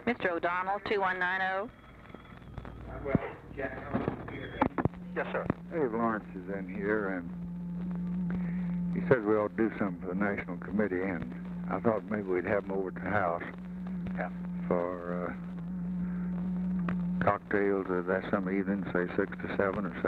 Mr. O'Donnell, 2190. Yes, sir. Dave Lawrence is in here, and he says we ought to do something for the National Committee, and I thought maybe we'd have him over to the house for cocktails or that some evening, say 6 to 7 or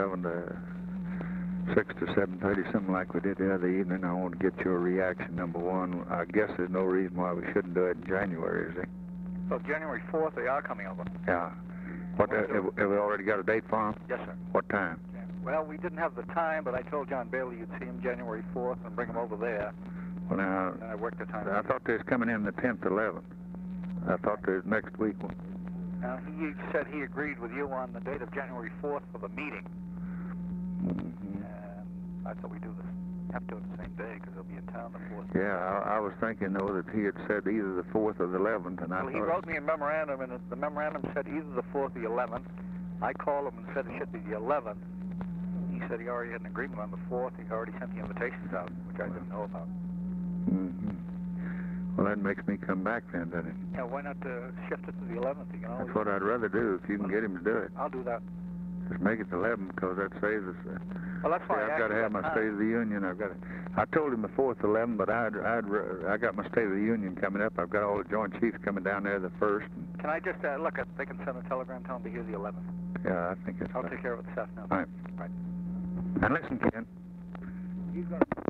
6 to 7:30, something like we did the other evening. I want to get your reaction, number one. I guess there's no reason why we shouldn't do it in January, is there? So January 4th, they are coming over. Yeah. What, have we already got a date for them? Yes, sir. What time? Yeah. Well, we didn't have the time, but I told John Bailey you'd see him January 4th and bring him over there. Well, now, And I worked the time. I thought they was coming in the 10th, 11th. I thought they was next week. Now, he said he agreed with you on the date of January 4th for the meeting. Mm-hmm. And I thought we have to do it the same day because he'll be in town the 4th. Yeah, I was thinking, though, that he had said either the 4th or the 11th, and I Well, thought... he wrote me a memorandum, and the memorandum said either the 4th or the 11th. I called him and said it should be the 11th. He said he already had an agreement on the 4th. He already sent the invitations out, which I didn't know about. Mm-hmm. Well, that makes me come back then, doesn't it? Yeah, why not shift it to the 11th? You can always... That's what I'd rather do, if you can get him to do it. I'll do that. Just make it the 11th, because that saves us... Well, that's why I've got to have my State of the Union. I told him the 4th, 11th, but I got my State of the Union coming up. I've got all the Joint Chiefs coming down there the 1st. Can I just look at? They can send a telegram, tell them to hear the 11th. Yeah, I think it's... I'll take care of it this afternoon. All right. Right. And listen, Ken. He's going to...